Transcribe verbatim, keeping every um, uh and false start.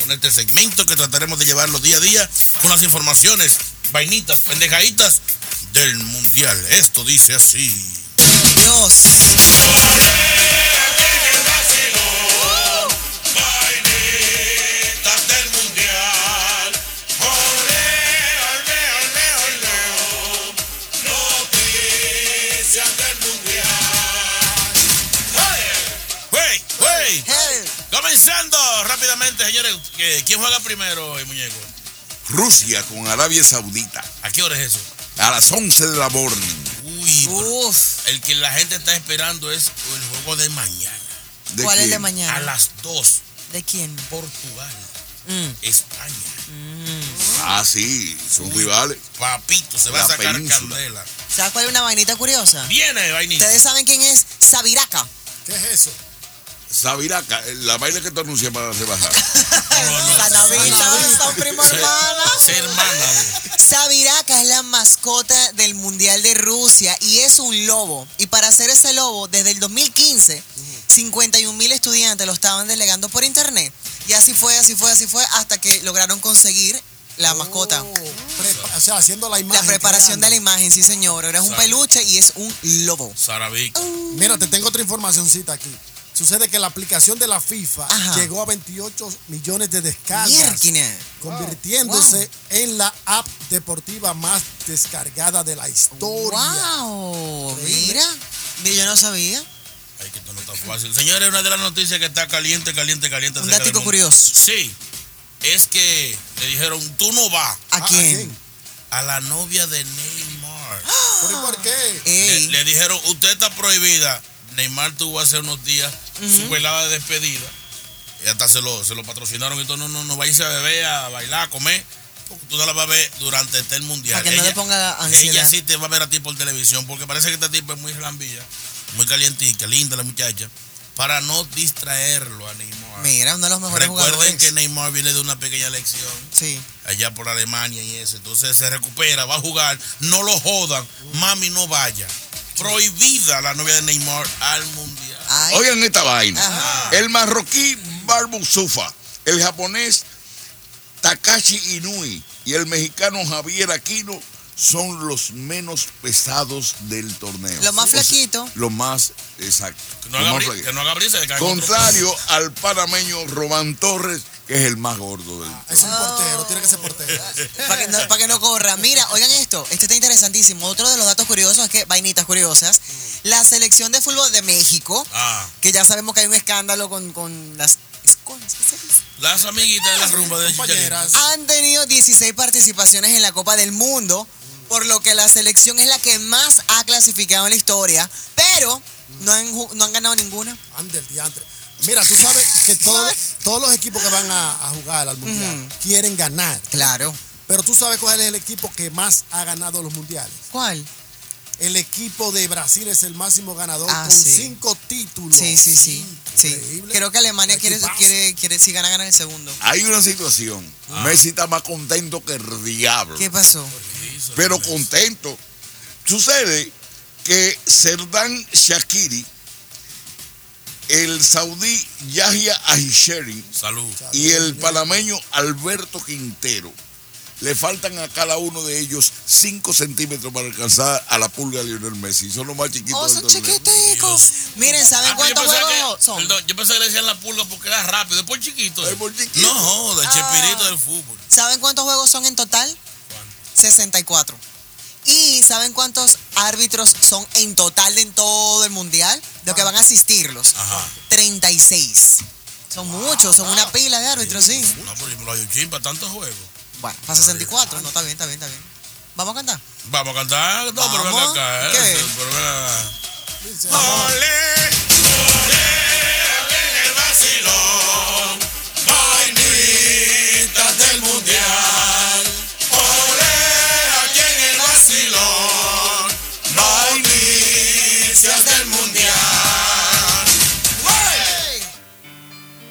con este segmento que trataremos de llevarlo día a día con las informaciones, vainitas, pendejaditas del mundial. Esto dice así. Dios. Comenzando rápidamente, señores. ¿Quién juega primero, el muñeco? Rusia con Arabia Saudita. ¿A qué hora es eso? A las once de la morning. Uy, Uf. El que la gente está esperando es el juego de mañana. ¿De ¿Cuál quién? Es de mañana? A las dos. ¿De quién? Portugal. Mm. España. Mm. Ah, sí, son Uy, rivales. Papito, se va la a sacar península. Candela. ¿Sabes cuál es una vainita curiosa? Viene, vainita. ¿Ustedes saben quién es Sabiraca? ¿Qué es eso? Sabiraca, la vaina que tú anuncias para rebajar. Sanavita, son primo hermana. Hermana. Sabiraca es la mascota del Mundial de Rusia y es un lobo. Y para hacer ese lobo, desde el dos mil quince, cincuenta y un mil estudiantes lo estaban delegando por internet. Y así fue, así fue, así fue, hasta que lograron conseguir la mascota. Oh, o sea, haciendo la imagen. La preparación creando. de la imagen, sí señor. Ahora es un Sar peluche y es un lobo. Sarabic. Uh. Mira, te tengo otra informacioncita aquí. Sucede que la aplicación de la FIFA Ajá. llegó a veintiocho millones de descargas, Mierquine. convirtiéndose wow. en la app deportiva más descargada de la historia. ¡Wow! Mira, mira, yo no sabía. Ay, que esto no está fácil. Señores, una de las noticias que está caliente, caliente, caliente. Un dato curioso. Sí, es que le dijeron, tú no vas. ¿A quién? ¿A quién? A la novia de Neymar. ¿Pero por qué? Le, le dijeron, usted está prohibida. Neymar tuvo hace unos días uh-huh. su velada de despedida. Y hasta se lo, se lo patrocinaron y todo. No, no, no va a irse a beber, a bailar, a comer. Porque tú no la vas a ver durante el mundial. Para que ella, no le ponga ansiedad. Ella sí te va a ver a ti por televisión. Porque parece que esta tipa es muy relambilla, muy calientica, linda la muchacha. Para no distraerlo a Neymar. Mira, uno de los mejores Recuerden jugadores. que Neymar viene de una pequeña lección. Sí. Allá por Alemania y eso. Entonces se recupera, va a jugar. No lo jodan. Uh-huh. Mami, no vaya. Prohibida la novia de Neymar al mundial. Ay. Oigan esta vaina. Ajá. El marroquí Barbu Sufa, el japonés Takashi Inui y el mexicano Javier Aquino son los menos pesados del torneo. Los más flaquitos. Los más, exacto. Que no haga, bri- que no haga brisa. De Contrario al panameño Román Torres, que es el más gordo del ah, es un portero, tiene que ser portero. Para que, no, pa que no corra. Mira, oigan esto, este está interesantísimo. Otro de los datos curiosos es que, vainitas curiosas, la selección de fútbol de México, ah. que ya sabemos que hay un escándalo con, con las... Con, las amiguitas de la rumba de compañeras han tenido dieciséis participaciones en la Copa del Mundo, por lo que la selección es la que más ha clasificado en la historia, pero no han, no han ganado ninguna. Ande el diantre. Mira, tú sabes que todo, todos los equipos que van a, a jugar al mundial uh-huh. quieren ganar. Claro. Pero tú sabes cuál es el equipo que más ha ganado los mundiales. ¿Cuál? El equipo de Brasil es el máximo ganador ah, con sí. cinco títulos. Sí, sí, sí. sí. Creo que Alemania quiere, quiere, quiere, si gana, gana el segundo. Hay una situación. Ah. Messi está más contento que el diablo. ¿Qué pasó? Pero contento. Sucede que Serdar Shaqiri, el saudí Yahya Ahisheri Salud. y el panameño Alberto Quintero le faltan a cada uno de ellos cinco centímetros para alcanzar a la pulga de Lionel Messi. Son los más chiquitos. Oh, son chiquiticos. Miren, ¿saben ah, cuántos juegos que, son? Perdón, yo pensé que le decían la pulga porque era rápido. Es por chiquito. Es por chiquito. No joda, el ah. chespirito del fútbol. ¿Saben cuántos juegos son en total? ¿Cuánto? sesenta y cuatro. ¿Y saben cuántos árbitros son en total en todo el mundial? De los que van a asistirlos. Ajá. treinta y seis. Son wow, muchos, son wow. una pila de árbitros, sí. sí. No, pero yo me lo hay un chin para tantos juegos. Bueno, para sesenta y cuatro, no, está bien, está bien, está bien. ¿Vamos a cantar? Vamos a cantar, no, ¿Vamos? pero ven acá, ¿eh? ¿Qué? Pero ven acá. Vamos. ¡Olé!